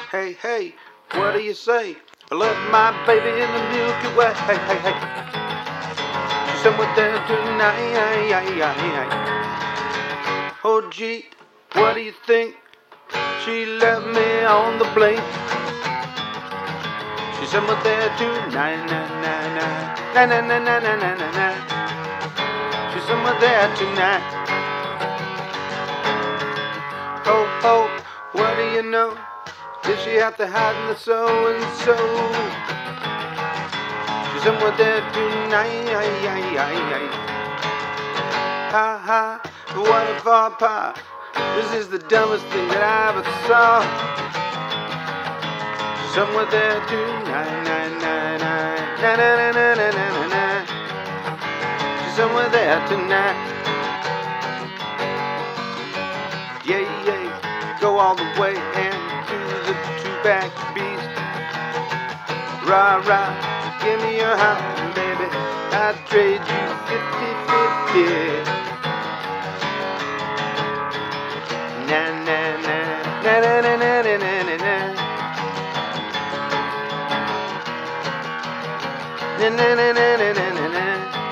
Hey, hey, what do you say? I love my baby in the Milky Way. Hey, hey, hey. She's somewhere there tonight. Oh, gee, what do you think? She left me on the blink. She's somewhere there tonight. She's somewhere there tonight. Oh, oh, what do you know? Did she have to hide in the so-and-so? She's somewhere there tonight. Ha ha, what a faux pas. This is the dumbest thing that I ever saw. She's somewhere there tonight. She's somewhere there tonight. Yeah, yeah, go all the way and the two-back beast. Rah, rah, give me your hand, baby. I'd trade you 50-50. Na, na, na, na, na, na, na, na, na, na. Na, na, na, na, na, na, na.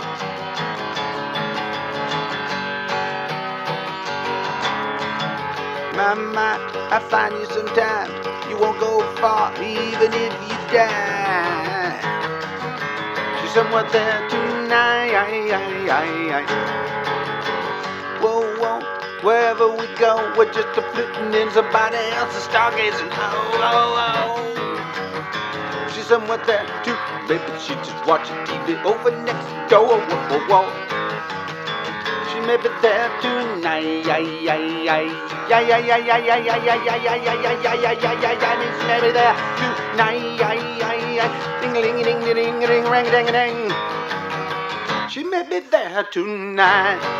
My, I find you sometime. You won't go far, even if you die. She's somewhere there tonight. Whoa, whoa, wherever we go, we're just flitting in somebody else's stargazing. Oh, oh, oh. She's somewhere there too, baby. She just watching TV over next door. Whoa, whoa, whoa. She may be there tonight. Means maybe there tonight. Ding-a-ling-a-ding-a-ding-a-ding, rang-a-ding-a-ding. She may be there tonight.